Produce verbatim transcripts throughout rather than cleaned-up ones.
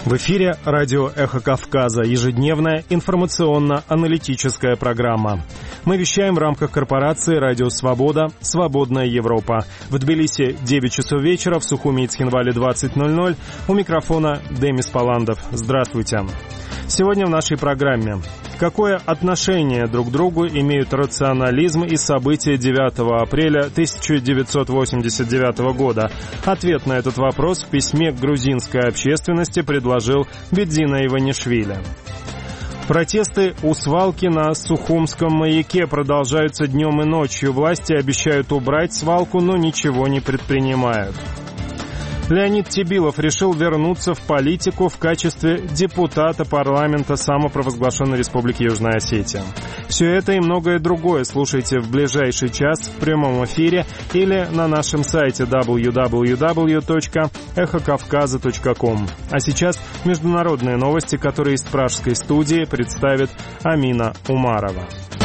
В эфире радио «Эхо Кавказа», ежедневная информационно-аналитическая программа. Мы вещаем в рамках корпорации «Радио Свобода», «Свободная Европа». В Тбилиси девять часов вечера, в Сухуми и Цхинвале двадцать ноль ноль. У микрофона Демис Паландов. Здравствуйте. Сегодня в нашей программе. Какое отношение друг к другу имеют рационализм и события девятого апреля тысяча девятьсот восемьдесят девятого года? Ответ на этот вопрос в письме к грузинской общественности предложил Бедзина Иванишвили. Протесты у свалки на Сухумском маяке продолжаются днем и ночью. Власти обещают убрать свалку, но ничего не предпринимают. Леонид Тебилов решил вернуться в политику в качестве депутата парламента самопровозглашенной Республики Южная Осетия. Все это и многое другое слушайте в ближайший час в прямом эфире или на нашем сайте дабл ю дабл ю дабл ю точка эхо кавказа точка ком. А сейчас международные новости, которые из пражской студии представит Амина Умарова.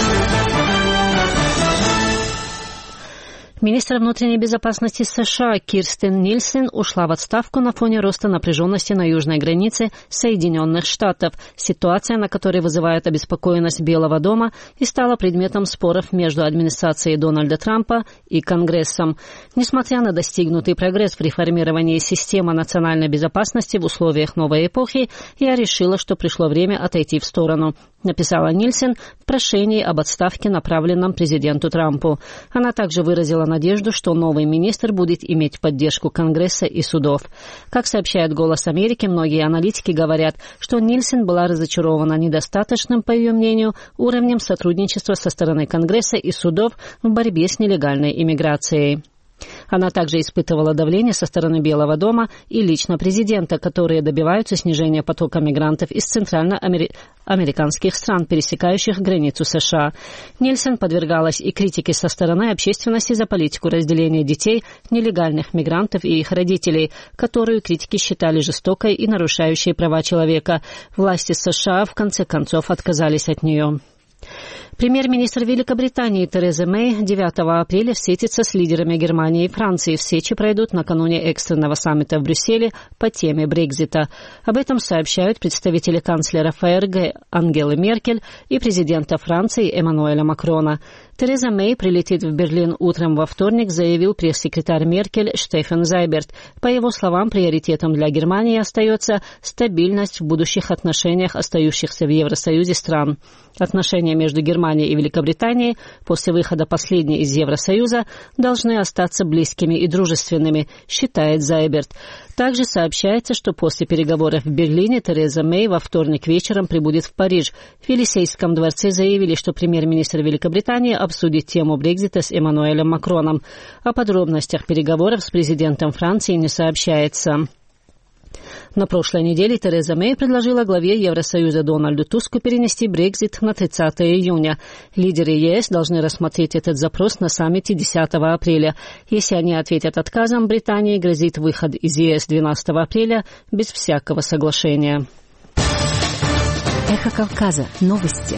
Министр внутренней безопасности США Кирстен Нильсен ушла в отставку на фоне роста напряженности на южной границе Соединенных Штатов, ситуация на которой вызывает обеспокоенность Белого дома и стала предметом споров между администрацией Дональда Трампа и Конгрессом. Несмотря на достигнутый прогресс в реформировании системы национальной безопасности в условиях новой эпохи, я решила, что пришло время отойти в сторону, написала Нильсен в прошении об отставке, направленном президенту Трампу. Она также выразила надежду, что новый министр будет иметь поддержку Конгресса и судов. Как сообщает «Голос Америки», многие аналитики говорят, что Нильсен была разочарована недостаточным, по ее мнению, уровнем сотрудничества со стороны Конгресса и судов в борьбе с нелегальной иммиграцией. Она также испытывала давление со стороны Белого дома и лично президента, которые добиваются снижения потока мигрантов из центральноамериканских стран, пересекающих границу США. Нильсен подвергалась и критике со стороны общественности за политику разделения детей, нелегальных мигрантов и их родителей, которую критики считали жестокой и нарушающей права человека. Власти США в конце концов отказались от нее. Премьер-министр Великобритании Тереза Мэй девятого апреля встретится с лидерами Германии и Франции. Встречи пройдут накануне экстренного саммита в Брюсселе по теме Брексита. Об этом сообщают представители канцлера ФРГ Ангелы Меркель и президента Франции Эммануэля Макрона. Тереза Мэй прилетит в Берлин утром во вторник, заявил пресс-секретарь Меркель Штефан Зайберт. По его словам, приоритетом для Германии остается стабильность в будущих отношениях остающихся в Евросоюзе стран. Отношения между Германией и Великобританией после выхода последней из Евросоюза должны остаться близкими и дружественными, считает Зайберт. Также сообщается, что после переговоров в Берлине Тереза Мэй во вторник вечером прибудет в Париж. В Елисейском дворце заявили, что премьер-министр Великобритании обсудит тему Брексита с Эммануэлем Макроном. О подробностях переговоров с президентом Франции не сообщается. На прошлой неделе Тереза Мэй предложила главе Евросоюза Дональду Туску перенести Брексит на тридцатое июня. Лидеры ЕС должны рассмотреть этот запрос на саммите десятого апреля. Если они ответят отказом, Британии грозит выход из ЕС двенадцатого апреля без всякого соглашения. Эхо Кавказа. Новости.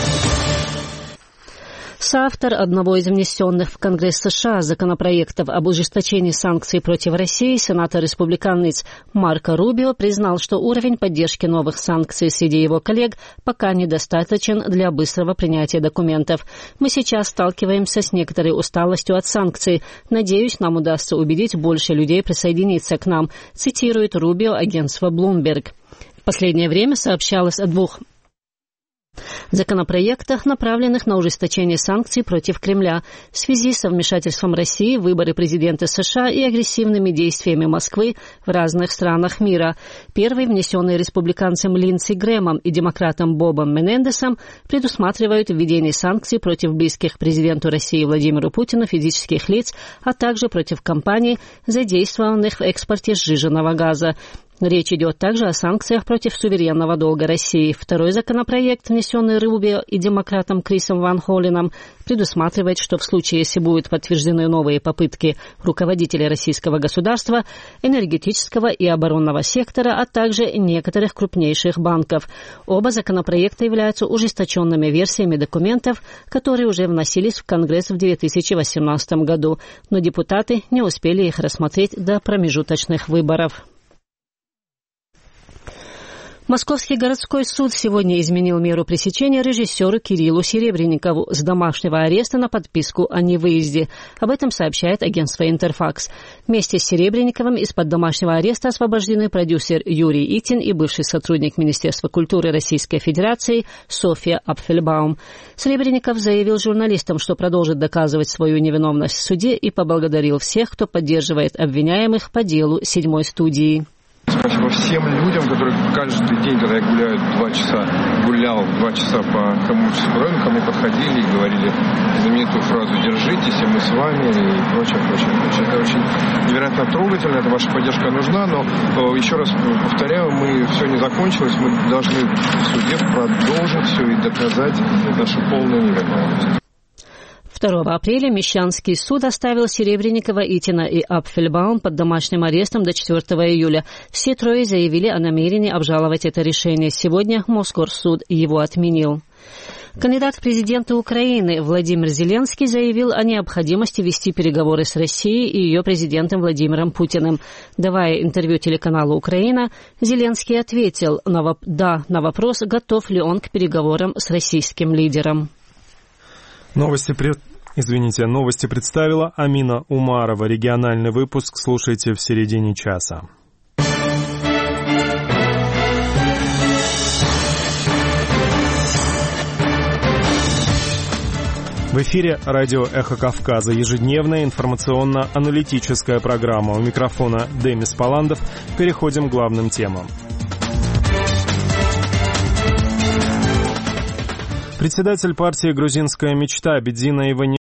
Соавтор одного из внесенных в Конгресс США законопроектов об ужесточении санкций против России, сенатор-республиканец Марко Рубио признал, что уровень поддержки новых санкций среди его коллег пока недостаточен для быстрого принятия документов. «Мы сейчас сталкиваемся с некоторой усталостью от санкций. Надеюсь, нам удастся убедить больше людей присоединиться к нам», цитирует Рубио агентство Bloomberg. В последнее время сообщалось о двух законопроектах, направленных на ужесточение санкций против Кремля в связи со вмешательством России в выборы президента США и агрессивными действиями Москвы в разных странах мира. Первый, внесенный республиканцем Линдси Грэмом и демократом Бобом Менендесом, предусматривает введение санкций против близких президенту России Владимиру Путину физических лиц, а также против компаний, задействованных в экспорте сжиженного газа. Речь идет также о санкциях против суверенного долга России. Второй законопроект, внесенный Рубио и демократом Крисом Ван Холленом, предусматривает, что в случае, если будут подтверждены новые попытки руководителей российского государства, энергетического и оборонного сектора, а также некоторых крупнейших банков. Оба законопроекта являются ужесточенными версиями документов, которые уже вносились в Конгресс в две тысячи восемнадцатом году, но депутаты не успели их рассмотреть до промежуточных выборов. Московский городской суд сегодня изменил меру пресечения режиссеру Кириллу Серебренникову с домашнего ареста на подписку о невыезде. Об этом сообщает агентство «Интерфакс». Вместе с Серебренниковым из-под домашнего ареста освобождены продюсер Юрий Итин и бывший сотрудник Министерства культуры Российской Федерации Софья Апфельбаум. Серебренников заявил журналистам, что продолжит доказывать свою невиновность в суде, и поблагодарил всех, кто поддерживает обвиняемых по делу седьмой студии. Спасибо всем людям, которые каждый день, когда я гуляю два часа, гулял два часа по Коммуническому району, ко мне подходили и говорили знаменитую фразу «Держитесь, и мы с вами» и прочее, прочее, прочее. Это очень невероятно трогательно, это ваша поддержка нужна, но еще раз повторяю, мы все не закончилось, мы должны в суде продолжить все и доказать нашу полную невиновность. второго апреля Мещанский суд оставил Серебренникова, Итина и Апфельбаум под домашним арестом до четвёртого июля. Все трое заявили о намерении обжаловать это решение. Сегодня Мосгорсуд его отменил. Кандидат в президенты Украины Владимир Зеленский заявил о необходимости вести переговоры с Россией и ее президентом Владимиром Путиным. Давая интервью телеканалу «Украина», Зеленский ответил на воп- «да» на вопрос, готов ли он к переговорам с российским лидером. Новости, пред... Извините, новости представила Амина Умарова. Региональный выпуск слушайте в середине часа. В эфире радио «Эхо Кавказа». Ежедневная информационно-аналитическая программа. У микрофона Демис Паландов. Переходим к главным темам. Председатель партии «Грузинская мечта» Бедзина Иванишвили